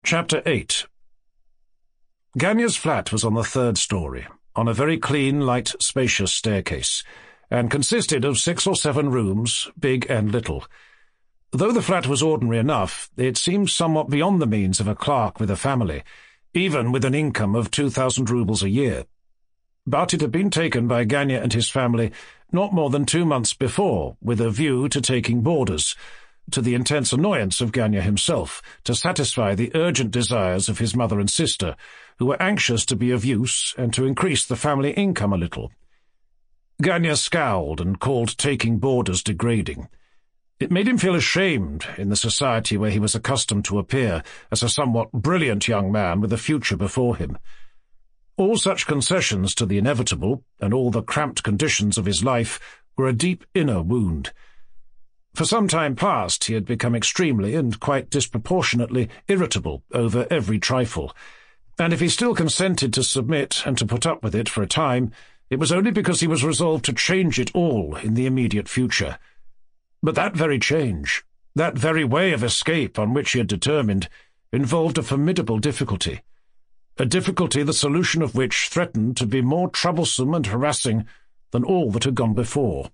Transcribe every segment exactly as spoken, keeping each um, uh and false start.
Chapter eight. Ganya's flat was on the third story, on a very clean, light, spacious staircase, and consisted of six or seven rooms, big and little. Though the flat was ordinary enough, it seemed somewhat beyond the means of a clerk with a family, even with an income of two thousand roubles a year. But it had been taken by Ganya and his family not more than two months before, with a view to taking boarders, to the intense annoyance of Ganya himself, to satisfy the urgent desires of his mother and sister, who were anxious to be of use and to increase the family income a little. Ganya scowled and called taking boarders degrading. It made him feel ashamed in the society where he was accustomed to appear as a somewhat brilliant young man with a future before him. All such concessions to the inevitable, and all the cramped conditions of his life, were a deep inner wound. For some time past he had become extremely and quite disproportionately irritable over every trifle, and if he still consented to submit and to put up with it for a time, it was only because he was resolved to change it all in the immediate future. But that very change, that very way of escape on which he had determined, involved a formidable difficulty, a difficulty the solution of which threatened to be more troublesome and harassing than all that had gone before.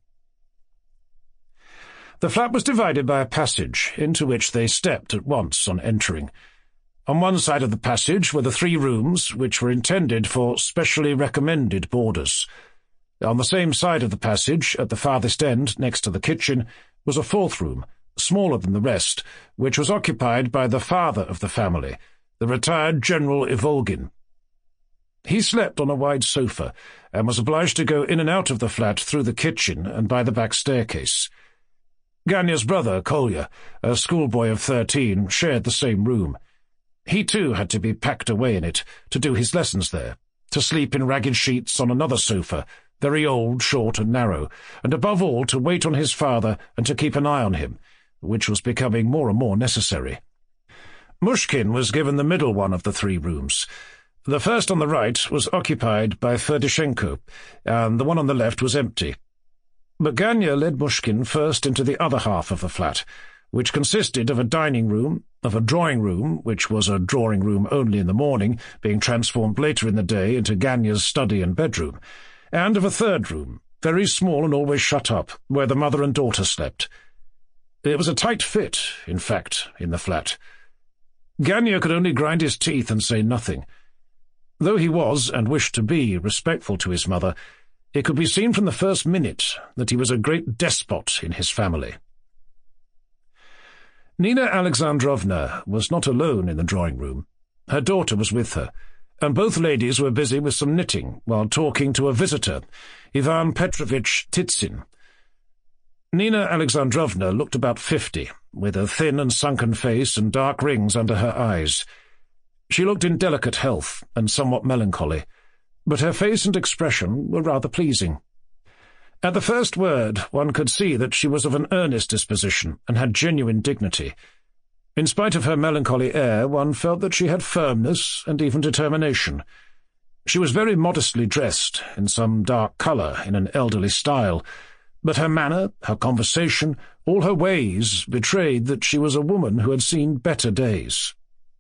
The flat was divided by a passage, into which they stepped at once on entering. On one side of the passage were the three rooms, which were intended for specially recommended boarders. On the same side of the passage, at the farthest end, next to the kitchen, was a fourth room, smaller than the rest, which was occupied by the father of the family, the retired General Ivolgin. He slept on a wide sofa, and was obliged to go in and out of the flat through the kitchen and by the back staircase. Ganya's brother, Kolya, a schoolboy of thirteen, shared the same room. He too had to be packed away in it, to do his lessons there, to sleep in ragged sheets on another sofa, very old, short, and narrow, and above all to wait on his father and to keep an eye on him, which was becoming more and more necessary. Mushkin was given the middle one of the three rooms. The first on the right was occupied by Ferdishenko, and the one on the left was empty. But Ganya led Mushkin first into the other half of the flat, which consisted of a dining-room, of a drawing-room, which was a drawing-room only in the morning, being transformed later in the day into Ganya's study and bedroom, and of a third room, very small and always shut up, where the mother and daughter slept. It was a tight fit, in fact, in the flat. Ganya could only grind his teeth and say nothing. Though he was, and wished to be, respectful to his mother, it could be seen from the first minute that he was a great despot in his family. Nina Alexandrovna was not alone in the drawing-room. Her daughter was with her, and both ladies were busy with some knitting while talking to a visitor, Ivan Petrovich Titsin. Nina Alexandrovna looked about fifty, with a thin and sunken face and dark rings under her eyes. She looked in delicate health and somewhat melancholy, but her face and expression were rather pleasing. At the first word one could see that she was of an earnest disposition and had genuine dignity. In spite of her melancholy air, one felt that she had firmness and even determination. She was very modestly dressed, in some dark colour, in an elderly style, but her manner, her conversation, all her ways betrayed that she was a woman who had seen better days.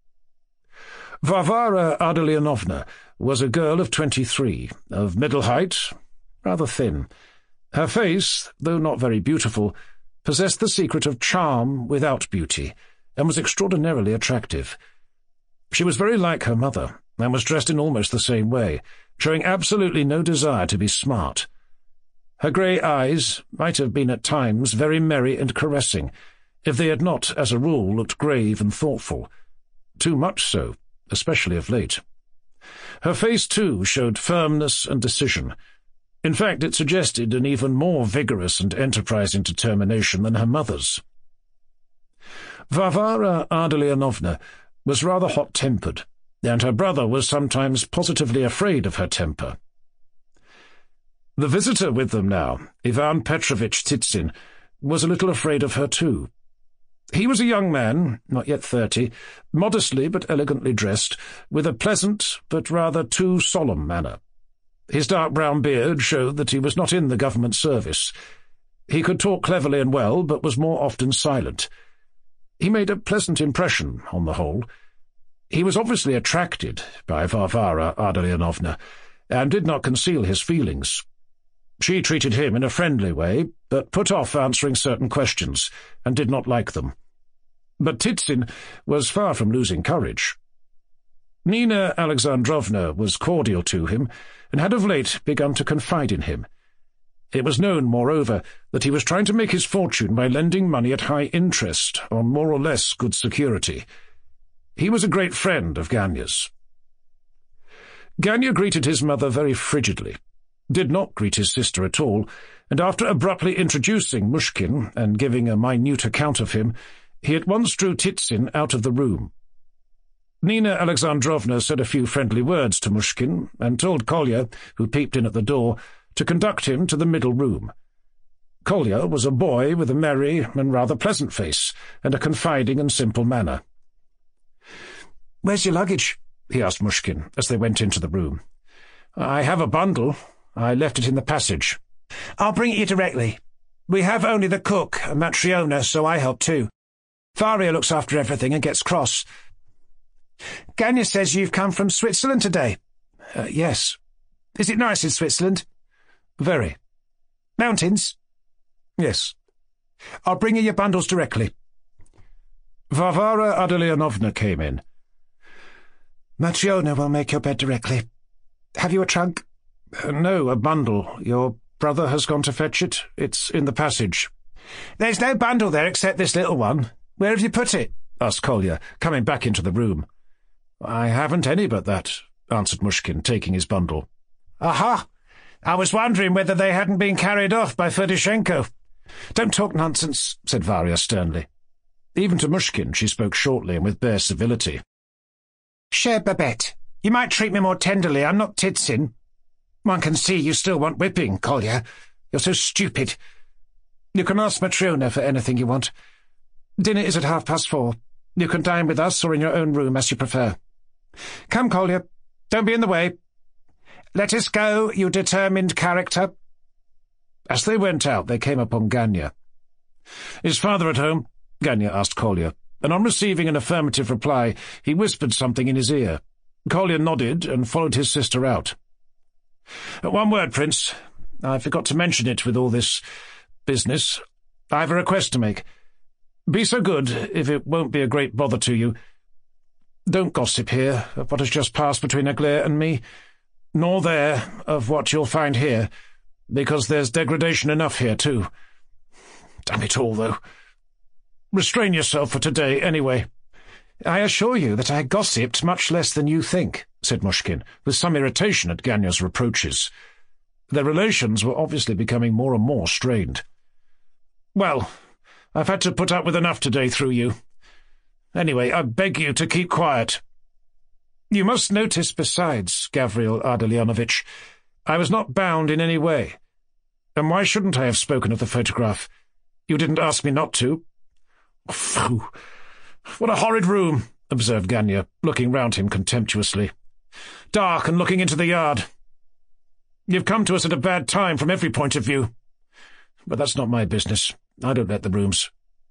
Varvara Ardalionovna was a girl of twenty-three, of middle height, rather thin. Her face, though not very beautiful, possessed the secret of charm without beauty, and was extraordinarily attractive. She was very like her mother, and was dressed in almost the same way, showing absolutely no desire to be smart. Her grey eyes might have been at times very merry and caressing, if they had not, as a rule, looked grave and thoughtful. Too much so, especially of late. Her face, too, showed firmness and decision. In fact, it suggested an even more vigorous and enterprising determination than her mother's. Varvara Ardalionovna was rather hot-tempered, and her brother was sometimes positively afraid of her temper. The visitor with them now, Ivan Petrovich Titsin, was a little afraid of her too. He was a young man, not yet thirty, modestly but elegantly dressed, with a pleasant but rather too solemn manner. His dark brown beard showed that he was not in the government service. He could talk cleverly and well, but was more often silent. He made a pleasant impression, on the whole. He was obviously attracted by Varvara Ardalionovna, and did not conceal his feelings. She treated him in a friendly way, but put off answering certain questions, and did not like them. But Titsin was far from losing courage. Nina Alexandrovna was cordial to him, and had of late begun to confide in him. It was known, moreover, that he was trying to make his fortune by lending money at high interest on more or less good security. He was a great friend of Ganya's. Ganya greeted his mother very frigidly, did not greet his sister at all, and after abruptly introducing Mushkin and giving a minute account of him, he at once drew Titsin out of the room. Nina Alexandrovna said a few friendly words to Mushkin, and told Kolya, who peeped in at the door, to conduct him to the middle room. Kolya was a boy with a merry and rather pleasant face, and a confiding and simple manner. "Where's your luggage?" he asked Mushkin, as they went into the room. "I have a bundle. I left it in the passage." "I'll bring it you directly. We have only the cook and Matryona, so I help too. Varia looks after everything and gets cross. Ganya says you've come from Switzerland today." Uh, yes. "Is it nice in Switzerland?" "Very." "Mountains?" "Yes." "I'll bring you your bundles directly." Varvara Ardalionovna came in. "Matryona will make your bed directly. Have you a trunk?" Uh, no, a bundle. Your brother has gone to fetch it. It's in the passage." "There's no bundle there except this little one. Where have you put it?" asked Kolya, coming back into the room. "I haven't any but that," answered Mushkin, taking his bundle. "Aha! I was wondering whether they hadn't been carried off by Ferdishenko." "Don't talk nonsense," said Varia sternly. Even to Mushkin she spoke shortly and with bare civility. "Cher Babette, you might treat me more tenderly. I'm not Titsin. One can see you still want whipping, Kolya. You're so stupid. You can ask Matryona for anything you want. Dinner is at half past four. You can dine with us or in your own room, as you prefer. Come, Kolya, don't be in the way. Let us go, you determined character." As they went out, they came upon Ganya. "Is father at home?" Ganya asked Kolya, and on receiving an affirmative reply, he whispered something in his ear. Kolya nodded and followed his sister out. "One word, Prince. I forgot to mention it with all this business. I have a request to make. Be so good, if it won't be a great bother to you. Don't gossip here of what has just passed between Aglaé and me, nor there of what you'll find here, because there's degradation enough here, too. Damn it all, though. Restrain yourself for today, anyway." "I assure you that I gossiped much less than you think," said Mushkin, with some irritation at Ganya's reproaches. Their relations were obviously becoming more and more strained. "Well, I've had to put up with enough today through you. Anyway, I beg you to keep quiet. You must notice, besides, Gavril Ardalionovitch, I was not bound in any way. And why shouldn't I have spoken of the photograph? You didn't ask me not to." "Phew! What a horrid room," observed Ganya, looking round him contemptuously. "Dark and looking into the yard. You've come to us at a bad time from every point of view. But that's not my business. I don't let the rooms."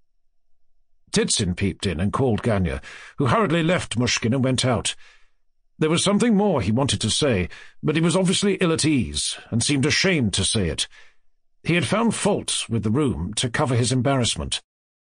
Titsin peeped in and called Ganya, who hurriedly left Mushkin and went out. There was something more he wanted to say, but he was obviously ill at ease, and seemed ashamed to say it. He had found fault with the room to cover his embarrassment.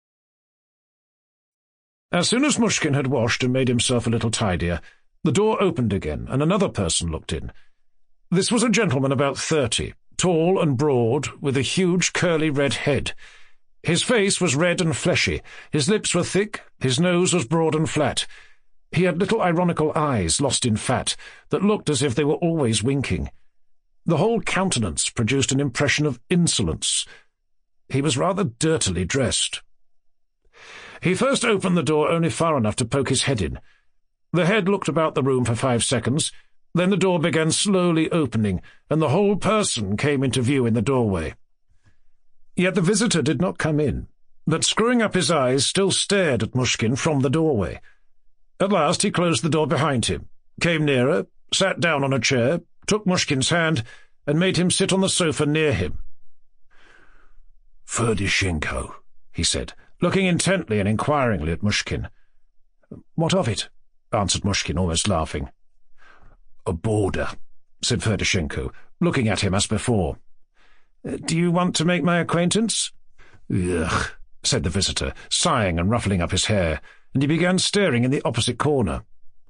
As soon as Mushkin had washed and made himself a little tidier, the door opened again, and another person looked in. This was a gentleman about thirty, tall and broad, with a huge curly red head. His face was red and fleshy, his lips were thick, his nose was broad and flat. He had little ironical eyes lost in fat, that looked as if they were always winking. The whole countenance produced an impression of insolence. He was rather dirtily dressed. He first opened the door only far enough to poke his head in. The head looked about the room for five seconds, then the door began slowly opening, and the whole person came into view in the doorway. Yet the visitor did not come in, but screwing up his eyes still stared at Mushkin from the doorway. At last he closed the door behind him, came nearer, sat down on a chair, took Mushkin's hand, and made him sit on the sofa near him. "Ferdishenko," he said, looking intently and inquiringly at Mushkin. "What of it?" answered Mushkin, almost laughing. A boarder, said Ferdishenko, looking at him as before. Do you want to make my acquaintance? Ugh, said the visitor, sighing and ruffling up his hair, and he began staring in the opposite corner.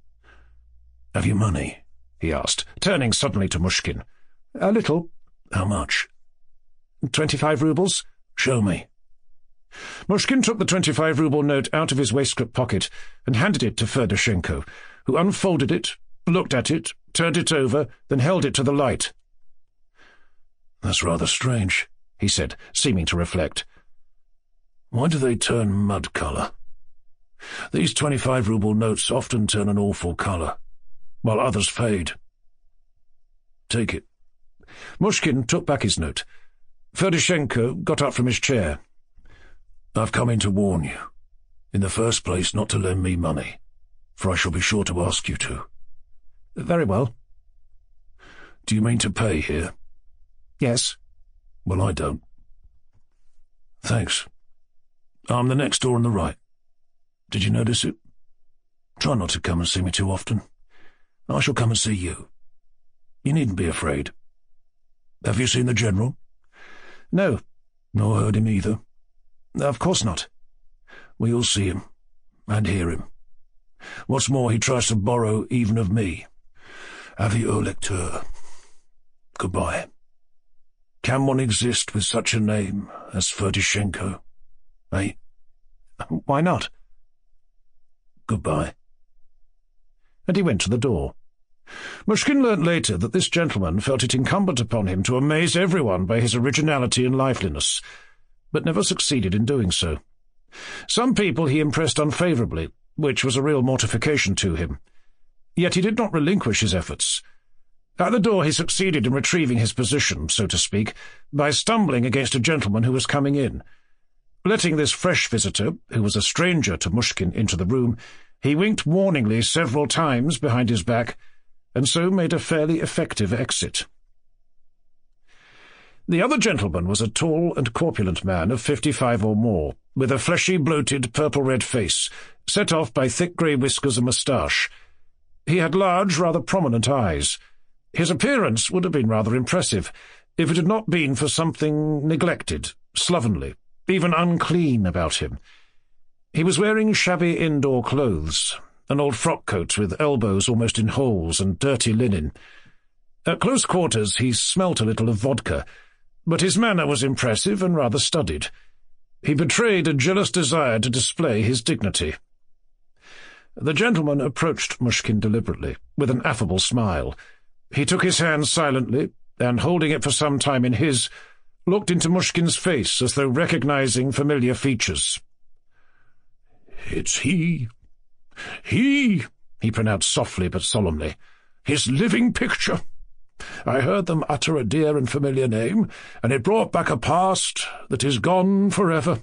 Have you money? He asked, turning suddenly to Mushkin. A little. How much? Twenty-five roubles. Show me. Mushkin took the twenty-five rouble note out of his waistcoat pocket and handed it to Ferdishenko, who unfolded it, looked at it, turned it over, then held it to the light. That's rather strange, he said, seeming to reflect. Why do they turn mud colour? These twenty-five rouble notes often turn an awful colour, while others fade. Take it. Mushkin took back his note. Ferdishenko got up from his chair. I've come in to warn you. In the first place, not to lend me money, for I shall be sure to ask you to. Very well. Do you mean to pay here? Yes. Well, I don't. Thanks. I'm the next door on the right. Did you notice it? Try not to come and see me too often. I shall come and see you. You needn't be afraid. Have you seen the General? No. Nor heard him either? Of course not. We'll see him, and hear him. What's more, he tries to borrow even of me. Avis au lecteur. Goodbye. Can one exist with such a name as Ferdishenko? Eh? Why not? Goodbye. And he went to the door. Mushkin learnt later that this gentleman felt it incumbent upon him to amaze everyone by his originality and liveliness, but never succeeded in doing so. Some people he impressed unfavourably, which was a real mortification to him. Yet he did not relinquish his efforts. At the door he succeeded in retrieving his position, so to speak, by stumbling against a gentleman who was coming in. Letting this fresh visitor, who was a stranger to Mushkin, into the room, he winked warningly several times behind his back, and so made a fairly effective exit. The other gentleman was a tall and corpulent man of fifty-five or more, with a fleshy, bloated, purple-red face, set off by thick grey whiskers and moustache. He had large, rather prominent eyes. His appearance would have been rather impressive, if it had not been for something neglected, slovenly, even unclean about him. He was wearing shabby indoor clothes, an old frock-coat with elbows almost in holes and dirty linen. At close quarters he smelt a little of vodka, but his manner was impressive and rather studied. He betrayed a jealous desire to display his dignity. The gentleman approached Mushkin deliberately, with an affable smile. He took his hand silently, and, holding it for some time in his, looked into Mushkin's face as though recognizing familiar features. "It's he. He," he pronounced softly but solemnly. "His living picture. I heard them utter a dear and familiar name, and it brought back a past that is gone forever.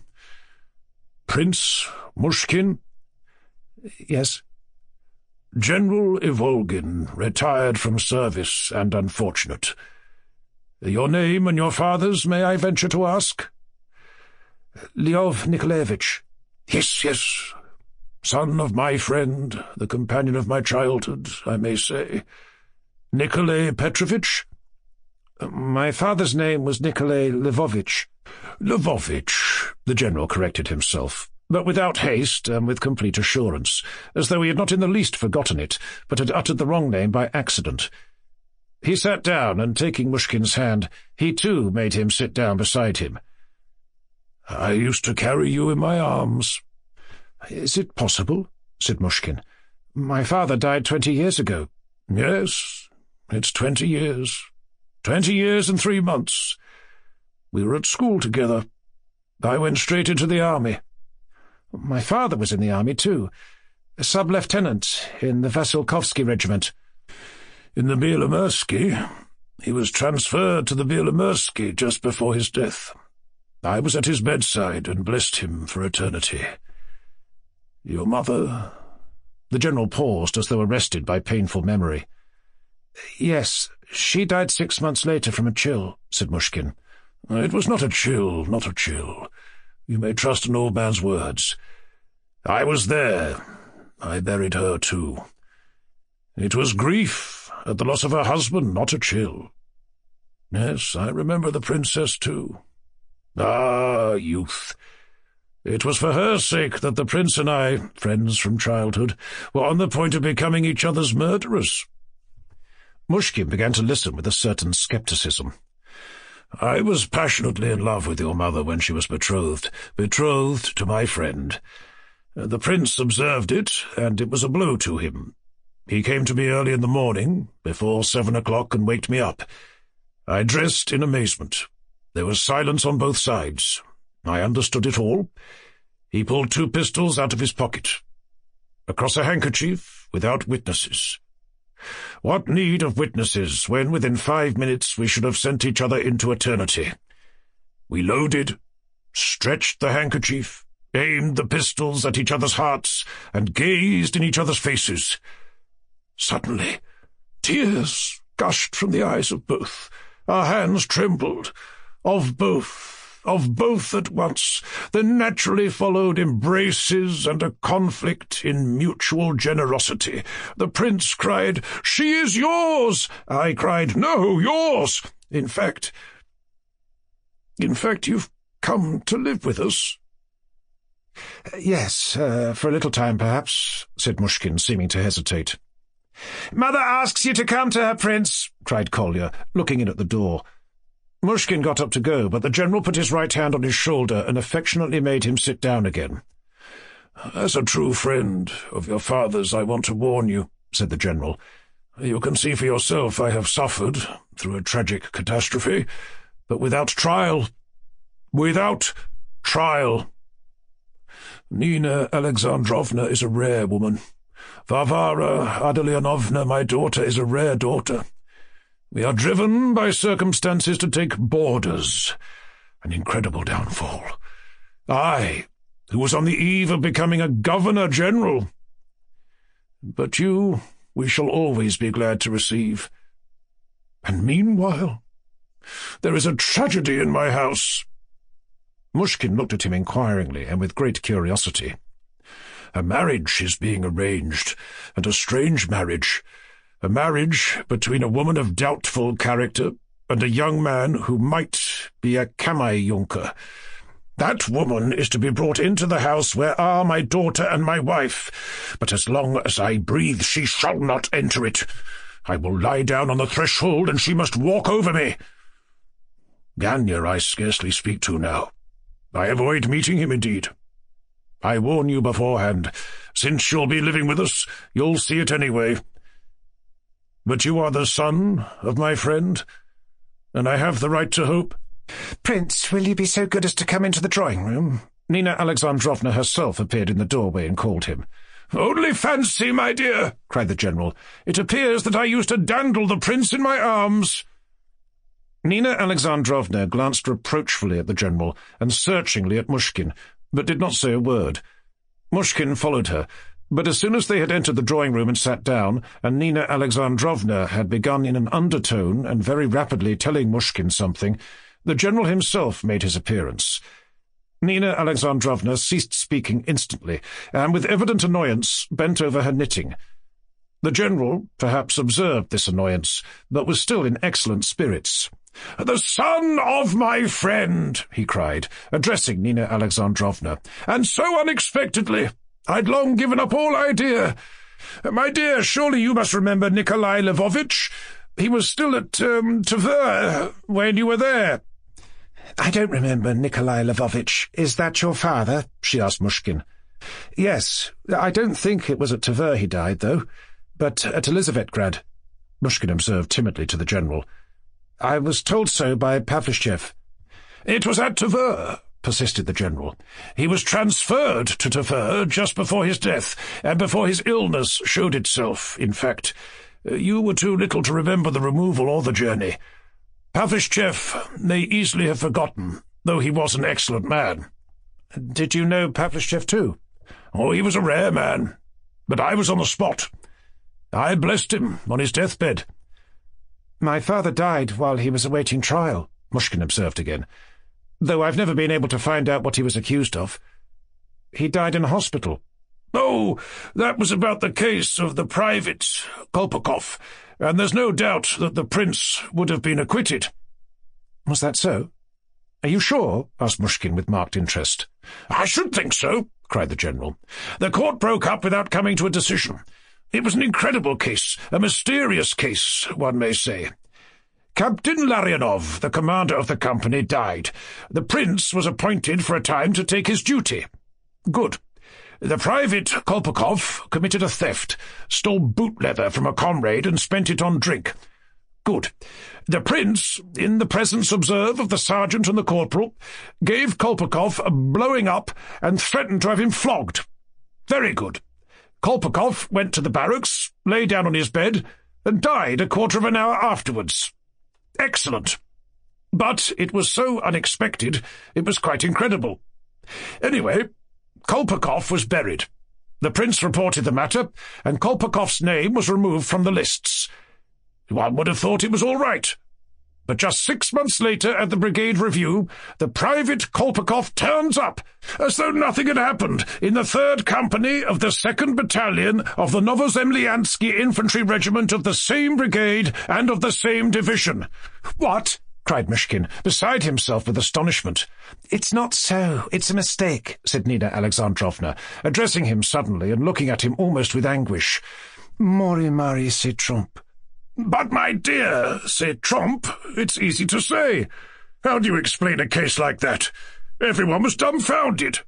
Prince Mushkin?" "Yes." "General Ivolgin, retired from service and unfortunate. Your name and your father's, may I venture to ask?" "Lyov Nikolaevich." "Yes, yes. Son of my friend, the companion of my childhood, I may say. Nikolai Petrovich?" "My father's name was Nikolai Lvovich." "Lvovich," the general corrected himself, but without haste and with complete assurance, as though he had not in the least forgotten it, but had uttered the wrong name by accident. He sat down, and taking Mushkin's hand, he too made him sit down beside him. "I used to carry you in my arms." "Is it possible?" said Mushkin. "My father died twenty years ago." "Yes, it's twenty years. Twenty years and three months. We were at school together. I went straight into the army." "My father was in the army too, a sub-lieutenant in the Vasilkovsky regiment." "In the Bielomirsky. He was transferred to the Bielomirsky just before his death. I was at his bedside and blessed him for eternity. Your mother—" The general paused as though arrested by painful memory. "Yes, she died six months later from a chill," said Mushkin. "It was not a chill, not a chill. You may trust an old man's words. I was there, I buried her too. It was grief at the loss of her husband, not a chill. Yes, I remember the princess too. Ah, youth! It was for her sake that the prince and I, friends from childhood, were on the point of becoming each other's murderers. Mushkin began to listen with a certain scepticism. I was passionately in love with your mother when she was betrothed, betrothed to my friend. The prince observed it, and it was a blow to him. He came to me early in the morning, before seven o'clock, and waked me up. I dressed in amazement. There was silence on both sides. I understood it all. He pulled two pistols out of his pocket. Across a handkerchief, without witnesses. What need of witnesses, when within five minutes we should have sent each other into eternity? We loaded, stretched the handkerchief, aimed the pistols at each other's hearts, and gazed in each other's faces. Suddenly, tears gushed from the eyes of both. Our hands trembled. Of both, of both at once, then naturally followed embraces and a conflict in mutual generosity. The prince cried, "She is yours!" I cried, "No, yours! In fact, in fact, you've come to live with us." "Yes, uh, for a little time, perhaps," said Mushkin, seeming to hesitate. "Mother asks you to come to her, Prince," cried Kolya, looking in at the door. Mushkin got up to go, but the general put his right hand on his shoulder and affectionately made him sit down again. "As a true friend of your father's, I want to warn you," said the general. "You can see for yourself I have suffered through a tragic catastrophe, but without trial. Without trial. Nina Alexandrovna is a rare woman. Varvara Ardalionovna, my daughter, is a rare daughter. We are driven by circumstances to take boarders. An incredible downfall. I, who was on the eve of becoming a governor-general. But you we shall always be glad to receive. And meanwhile, there is a tragedy in my house." Mushkin looked at him inquiringly and with great curiosity. "A marriage is being arranged, and a strange marriage. A marriage between a woman of doubtful character and a young man who might be a Kammerjunker. That woman is to be brought into the house where are my daughter and my wife, but as long as I breathe she shall not enter it. I will lie down on the threshold, and she must walk over me. Ganya I scarcely speak to now. I avoid meeting him, indeed. I warn you beforehand, since you'll be living with us, you'll see it anyway. But you are the son of my friend, and I have the right to hope." "Prince, will you be so good as to come into the drawing-room?" Nina Alexandrovna herself appeared in the doorway and called him. "Only fancy, my dear," cried the general. "It appears that I used to dandle the prince in my arms." Nina Alexandrovna glanced reproachfully at the general and searchingly at Mushkin, but did not say a word. Mushkin followed her, but as soon as they had entered the drawing-room and sat down, and Nina Alexandrovna had begun in an undertone and very rapidly telling Mushkin something, the general himself made his appearance. Nina Alexandrovna ceased speaking instantly, and with evident annoyance bent over her knitting. The general perhaps observed this annoyance, but was still in excellent spirits. "The son of my friend!" he cried, addressing Nina Alexandrovna, "and so unexpectedly! I'd long given up all idea. My dear, surely you must remember Nikolai Lvovitch? He was still at um, Tver when you were there." "I don't remember Nikolai Lvovitch. Is that your father?" she asked Mushkin. "Yes. I don't think it was at Tver he died, though, but at Elizabethgrad," Mushkin observed timidly to the general. "I was told so by Pavlichev." "It was at Tver," persisted the general. "He was transferred to Tver just before his death, and before his illness showed itself, in fact. You were too little to remember the removal or the journey. Pavlichev may easily have forgotten, though he was an excellent man." "Did you know Pavlichev too?" "Oh, he was a rare man, but I was on the spot. I blessed him on his deathbed." "My father died while he was awaiting trial," Mushkin observed again, "though I've never been able to find out what he was accused of. He died in a hospital. "Oh, that was about the case of the private, Kolpakov, and there's no doubt that the prince would have been acquitted." "Was that so? Are you sure?" asked Mushkin with marked interest. "I should think so," cried the general. "The court broke up without coming to a decision. It was an incredible case, a mysterious case, one may say. Captain Larionov, the commander of the company, died. The prince was appointed for a time to take his duty. Good. The private Kolpakov committed a theft, stole boot leather from a comrade and spent it on drink. Good. The prince, in the presence, observe, of the sergeant and the corporal, gave Kolpakov a blowing up and threatened to have him flogged. Very good. Kolpakov went to the barracks, lay down on his bed, and died a quarter of an hour afterwards. Excellent. But it was so unexpected, it was quite incredible. Anyway, Kolpakov was buried. The prince reported the matter, and Kolpakov's name was removed from the lists. One would have thought it was all right. But just six months later, at the brigade review, the private Kolpakov turns up, as though nothing had happened, in the third company of the second battalion of the Novozemlyansky infantry regiment of the same brigade and of the same division. "What?" cried Mushkin, beside himself with astonishment. "It's not so. It's a mistake," said Nina Alexandrovna, addressing him suddenly and looking at him almost with anguish. "Mori mari se trompe." "But, my dear, c'est trompe, it's easy to say. How do you explain a case like that? Everyone was dumbfounded.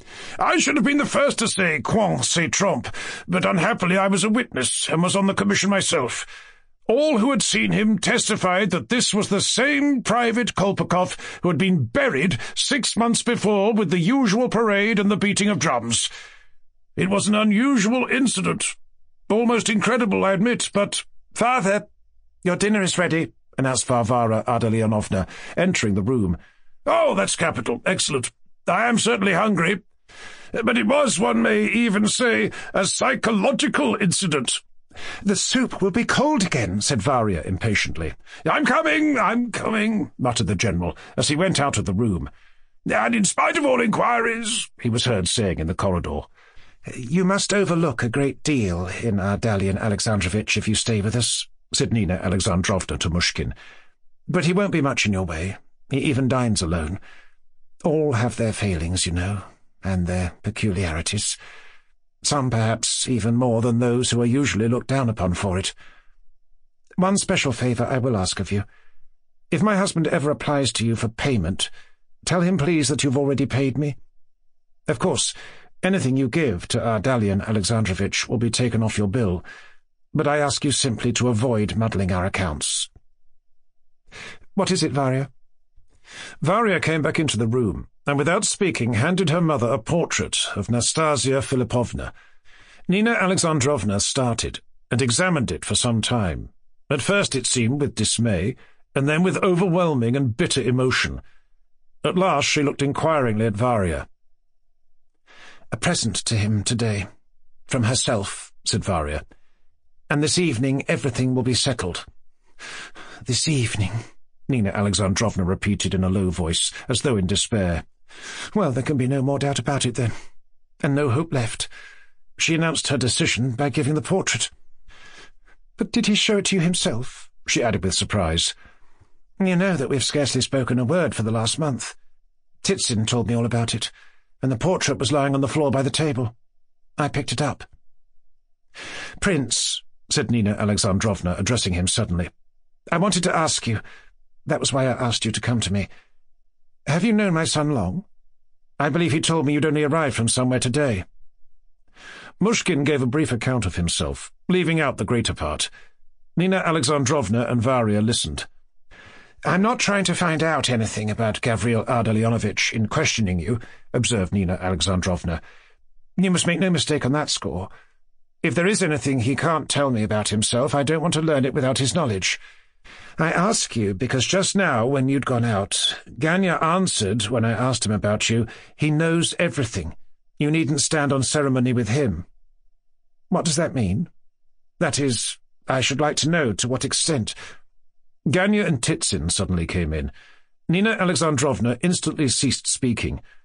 I should have been the first to say quand c'est trompe, but unhappily I was a witness and was on the commission myself. All who had seen him testified that this was the same private Kolpakov who had been buried six months before with the usual parade and the beating of drums. It was an unusual incident. Almost incredible, I admit, but—" "Father, your dinner is ready," announced Varvara Ardalionovna, entering the room. "Oh, that's capital. Excellent. I am certainly hungry. But it was, one may even say, a psychological incident." "The soup will be cold again," said Varya impatiently. "I'm coming, I'm coming," muttered the general, as he went out of the room. "And in spite of all inquiries," he was heard saying in the corridor. "You must overlook a great deal in Ardalion Alexandrovitch if you stay with us," said Nina Alexandrovna to Mushkin. "But he won't be much in your way. He even dines alone. All have their failings, you know, and their peculiarities. Some perhaps even more than those who are usually looked down upon for it. One special favour I will ask of you. If my husband ever applies to you for payment, tell him please that you've already paid me. Of course, anything you give to Ardalion Alexandrovitch will be taken off your bill, but I ask you simply to avoid muddling our accounts." "What is it, Varya?" Varya came back into the room, and without speaking handed her mother a portrait of Nastasia Philipovna. Nina Alexandrovna started, and examined it for some time. At first it seemed with dismay, and then with overwhelming and bitter emotion. At last she looked inquiringly at Varya. "A present to him today, from herself," said Varya. "And this evening everything will be settled." "This evening," Nina Alexandrovna repeated in a low voice, as though in despair. "Well, there can be no more doubt about it, then, and no hope left. She announced her decision by giving the portrait." "But did he show it to you himself?" she added with surprise. "You know that we've scarcely spoken a word for the last month. Titsin told me all about it, and the portrait was lying on the floor by the table. I picked it up." "Prince," said Nina Alexandrovna, addressing him suddenly, "I wanted to ask you, that was why I asked you to come to me. Have you known my son long? I believe he told me you'd only arrived from somewhere today." Mushkin gave a brief account of himself, leaving out the greater part. Nina Alexandrovna and Varya listened. "I'm not trying to find out anything about Gavril Ardalionovitch in questioning you," observed Nina Alexandrovna. "You must make no mistake on that score. If there is anything he can't tell me about himself, I don't want to learn it without his knowledge. I ask you because just now, when you'd gone out, Ganya answered when I asked him about you, he knows everything. You needn't stand on ceremony with him. What does that mean? That is, I should like to know to what extent—" Ganya and Titsin suddenly came in. Nina Alexandrovna instantly ceased speaking.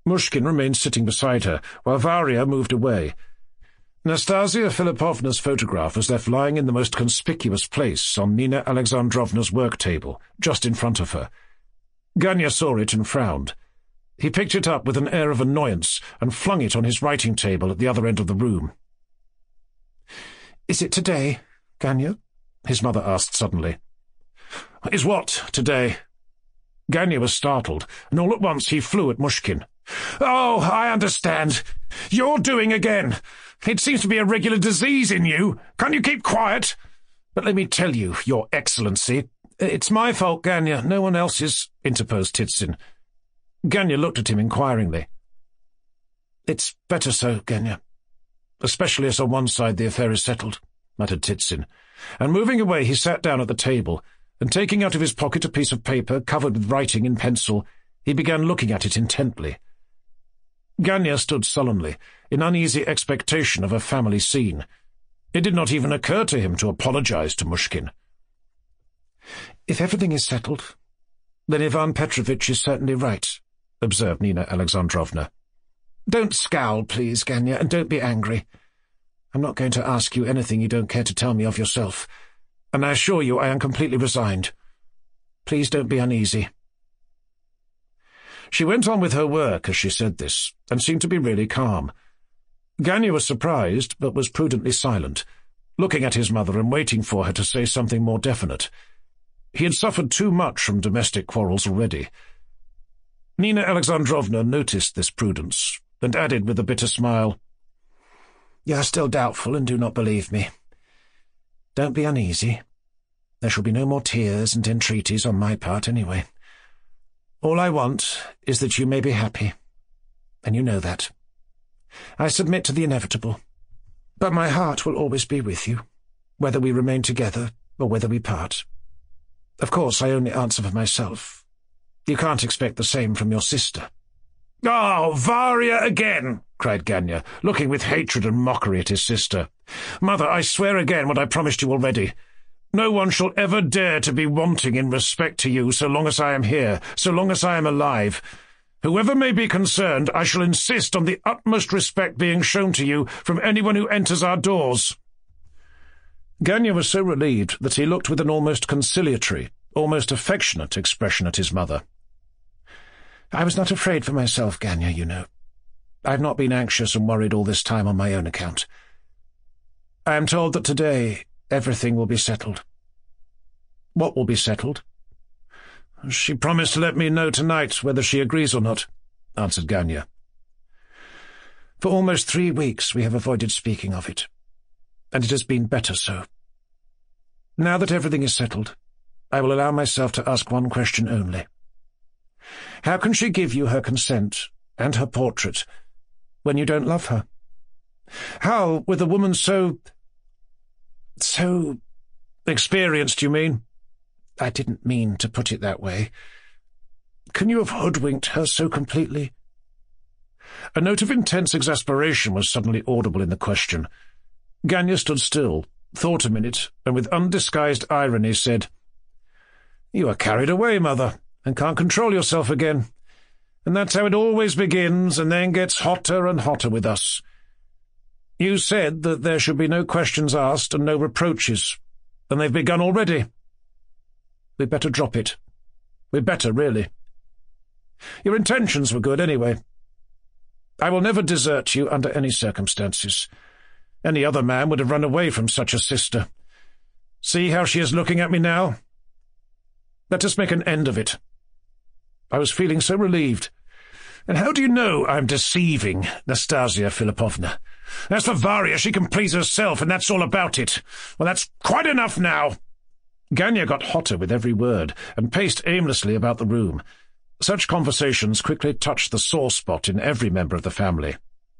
Mushkin remained sitting beside her, while Varia moved away. Nastasia Philippovna's photograph was left lying in the most conspicuous place on Nina Alexandrovna's work table, just in front of her. Ganya saw it and frowned. He picked it up with an air of annoyance and flung it on his writing table at the other end of the room. "Is it today, Ganya?" his mother asked suddenly. "Is what today?" Ganya was startled, and all at once he flew at Mushkin. "Oh, I understand. You're doing again. It seems to be a regular disease in you. Can't you keep quiet? But let me tell you, Your Excellency—" "It's my fault, Ganya, no one else's," interposed Titsin. Ganya looked at him inquiringly. "It's better so, Ganya. Especially as on one side the affair is settled," muttered Titsin, and moving away he sat down at the table, and taking out of his pocket a piece of paper covered with writing in pencil, he began looking at it intently. Ganya stood sullenly, in uneasy expectation of a family scene. It did not even occur to him to apologize to Mushkin. "If everything is settled, then Ivan Petrovitch is certainly right," observed Nina Alexandrovna. "Don't scowl, please, Ganya, and don't be angry. I'm not going to ask you anything you don't care to tell me of yourself, and I assure you I am completely resigned. Please don't be uneasy." She went on with her work as she said this, and seemed to be really calm. Ganya was surprised, but was prudently silent, looking at his mother and waiting for her to say something more definite. He had suffered too much from domestic quarrels already. Nina Alexandrovna noticed this prudence, and added with a bitter smile, "You are still doubtful and do not believe me. Don't be uneasy. There shall be no more tears and entreaties on my part anyway. All I want is that you may be happy, and you know that. I submit to the inevitable, but my heart will always be with you, whether we remain together or whether we part. Of course, I only answer for myself. You can't expect the same from your sister." "Oh, Varia again!" cried Ganya, looking with hatred and mockery at his sister. "Mother, I swear again what I promised you already. No one shall ever dare to be wanting in respect to you so long as I am here, so long as I am alive. Whoever may be concerned, I shall insist on the utmost respect being shown to you from anyone who enters our doors." Ganya was so relieved that he looked with an almost conciliatory, almost affectionate expression at his mother. "I was not afraid for myself, Ganya, you know. I have not been anxious and worried all this time on my own account. I am told that today everything will be settled." "What will be settled?" "She promised to let me know tonight whether she agrees or not," answered Ganya. "For almost three weeks we have avoided speaking of it, and it has been better so. Now that everything is settled, I will allow myself to ask one question only. How can she give you her consent and her portrait when you don't love her? How, with a woman so... so... experienced, you mean?" "I didn't mean to put it that way. Can you have hoodwinked her so completely?" A note of intense exasperation was suddenly audible in the question. Ganya stood still, thought a minute, and with undisguised irony said, "You are carried away, Mother, and can't control yourself again. And that's how it always begins, and then gets hotter and hotter with us. You said that there should be no questions asked and no reproaches, and they've begun already. We'd better drop it. We'd better, really. Your intentions were good, anyway. I will never desert you under any circumstances. Any other man would have run away from such a sister. See how she is looking at me now? Let us make an end of it. I was feeling so relieved. And how do you know I'm deceiving, Nastasia Philippovna? As for Varia, she can please herself, and that's all about it. Well, that's quite enough now." Ganya got hotter with every word, and paced aimlessly about the room. Such conversations quickly touched the sore spot in every member of the family.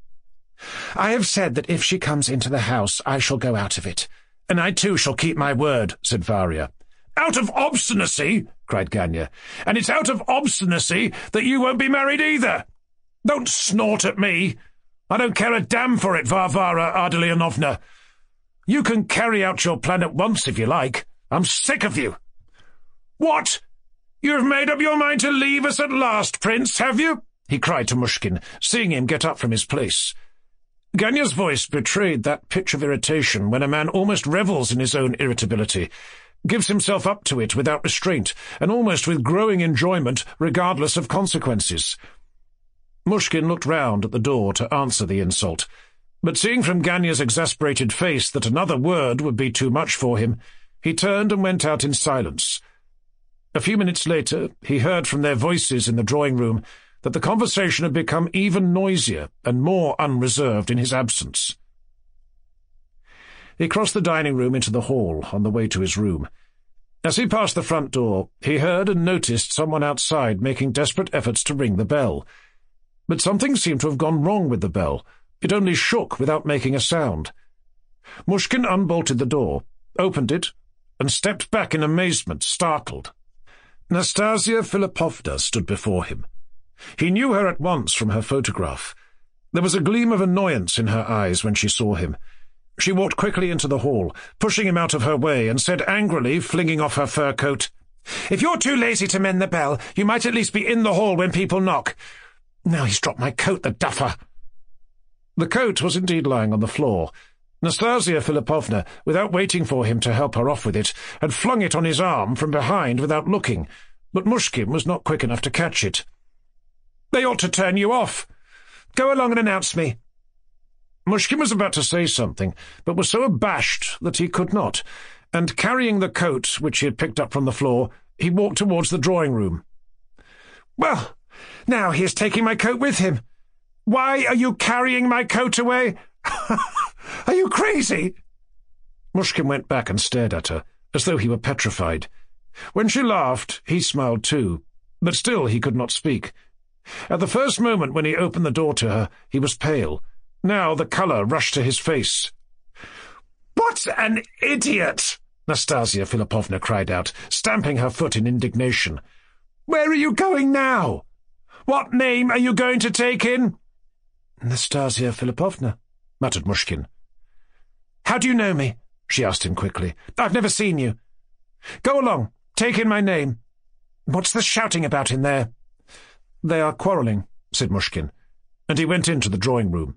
"I have said that if she comes into the house, I shall go out of it. And I too shall keep my word," said Varia. "Out of obstinacy?" cried Ganya. "And it's out of obstinacy that you won't be married either. Don't snort at me. I don't care a damn for it, Varvara Ardalionovna. You can carry out your plan at once if you like. I'm sick of you." "What? You've made up your mind to leave us at last, Prince, have you?" he cried to Mushkin, seeing him get up from his place. Ganya's voice betrayed that pitch of irritation when a man almost revels in his own irritability, gives himself up to it without restraint, and almost with growing enjoyment, regardless of consequences. Mushkin looked round at the door to answer the insult, but seeing from Ganya's exasperated face that another word would be too much for him, he turned and went out in silence. A few minutes later, he heard from their voices in the drawing-room that the conversation had become even noisier and more unreserved in his absence. He crossed the dining-room into the hall on the way to his room. As he passed the front door, he heard and noticed someone outside making desperate efforts to ring the bell. But something seemed to have gone wrong with the bell. It only shook without making a sound. Mushkin unbolted the door, opened it, and stepped back in amazement, startled. Nastasia Philippovna stood before him. He knew her at once from her photograph. There was a gleam of annoyance in her eyes when she saw him. She walked quickly into the hall, pushing him out of her way, and said angrily, flinging off her fur coat, "If you're too lazy to mend the bell, you might at least be in the hall when people knock. Now he's dropped my coat, the duffer." The coat was indeed lying on the floor. Nastasia Philippovna, without waiting for him to help her off with it, had flung it on his arm from behind without looking, but Mushkin was not quick enough to catch it. "They ought to turn you off. Go along and announce me." Mushkin was about to say something, but was so abashed that he could not, and carrying the coat which he had picked up from the floor, he walked towards the drawing-room. "Well, now he is taking my coat with him. Why are you carrying my coat away? Are you crazy?" Mushkin went back and stared at her, as though he were petrified. When she laughed, he smiled too, but still he could not speak. At the first moment when he opened the door to her, he was pale. Now the colour rushed to his face. "What an idiot!" Nastasia Philippovna cried out, stamping her foot in indignation. "Where are you going now? What name are you going to take in?" "Nastasia Philippovna," muttered Mushkin. "How do you know me?" she asked him quickly. "I've never seen you. Go along, take in my name. What's the shouting about in there?" "They are quarrelling," said Mushkin, and he went into the drawing-room.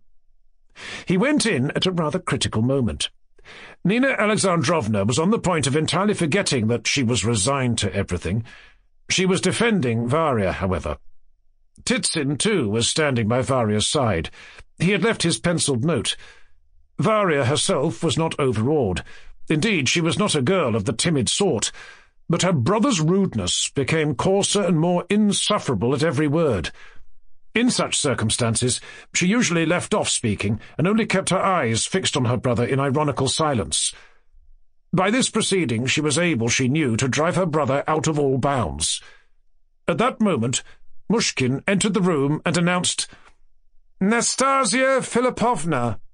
He went in at a rather critical moment. Nina Alexandrovna was on the point of entirely forgetting that she was resigned to everything. She was defending Varya, however. Titsin, too, was standing by Varya's side. He had left his pencilled note. Varya herself was not overawed. Indeed, she was not a girl of the timid sort, but her brother's rudeness became coarser and more insufferable at every word. In such circumstances, she usually left off speaking and only kept her eyes fixed on her brother in ironical silence. By this proceeding she was able, she knew, to drive her brother out of all bounds. At that moment, Mushkin entered the room and announced, "Nastasia Philippovna."